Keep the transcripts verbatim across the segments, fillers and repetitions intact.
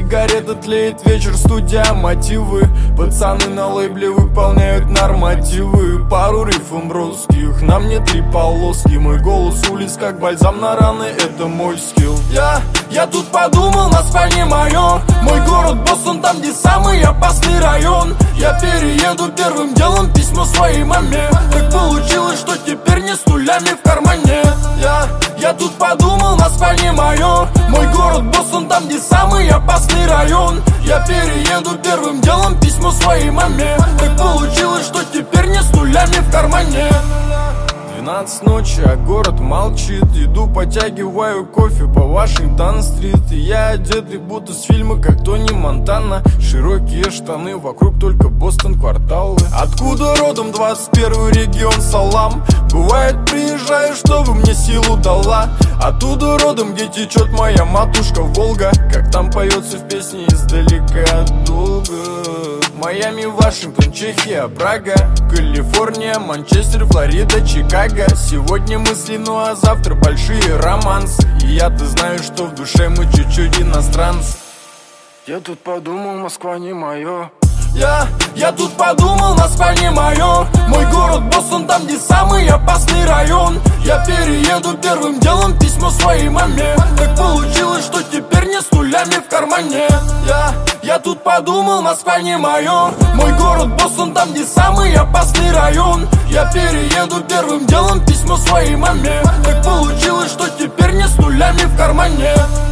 сигареты, тлеет вечер, студия, мотивы. Пацаны на лейбле выполняют нормативы. Пару рифм русских, на мне три полоски. Мой голос улиц как бальзам на раны, это мой скилл. Я, я тут подумал, Москва не мое. Мой город Бостон, там где самый опасный район. Я перееду первым делом, письмо своей маме. Так получилось, что теперь не с нулями в кармане. Я, я тут подумал, Москва не мое. Мой город Бостон, там где самый опасный район. Я перееду первым делом, письмо своей маме. Так получилось, что теперь не с нулями в кармане. Двенадцать ночи, а город молчит. Иду, потягиваю кофе по Вашингтон-стрит. И я одетый, будто с фильма, как Тони Монтана. Широкие штаны, вокруг только Бостон, кварталы. Откуда родом двадцать первый регион, салам. Бывает, приезжаю, чтобы мне силу дала. Оттуда родом, где течет моя матушка Волга. Как там поется в песне издалека долго. Майами, Вашингтон, Чехия, Прага, Калифорния, Манчестер, Флорида, Чикаго. Сегодня мысли, ну а завтра большие романсы. И я-то знаю, что в душе мы чуть-чуть иностранцы. Я тут подумал, Москва не мое. Я, я тут подумал, Москва не мое. Мой город Бостон, там где самый опасный район. Я перееду первым делом, письмо своей маме. Так получилось, что теперь не с нулями в кармане. Я, я тут подумал, Москва не мое. Мой город Бостон, там где самый опасный район. Я перееду первым делом, письмо своей маме. Так получилось, что теперь не с нулями в кармане.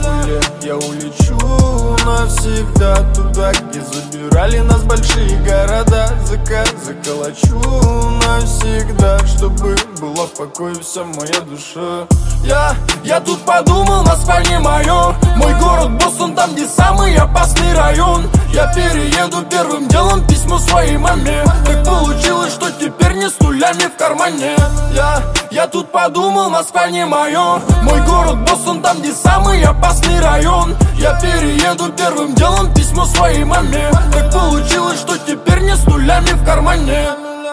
Я улечу навсегда туда, где забирали нас большие города. Закат заколочу навсегда, чтобы была в покое вся моя душа. Я, я тут подумал, Москва не мое. Мой город Бостон, там где самый опасный район. Я перееду первым делом, письмо своей маме. Так получилось, что теперь не с нулями в кармане. Я, я тут подумал, Москва не мое. Мой город Бостон, там где самый опасный район. Я перееду первым делом, письмо своей маме. Так получилось, что теперь не с нулями в кармане.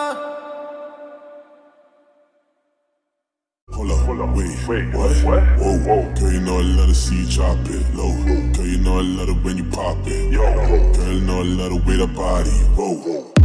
Hold up, hold up, wait, wait, what? What? Whoa, whoa. Girl, you know I love to see you drop it low. Girl, you know I love it when you pop it. Yo, girl, you know I love the way that body. Whoa.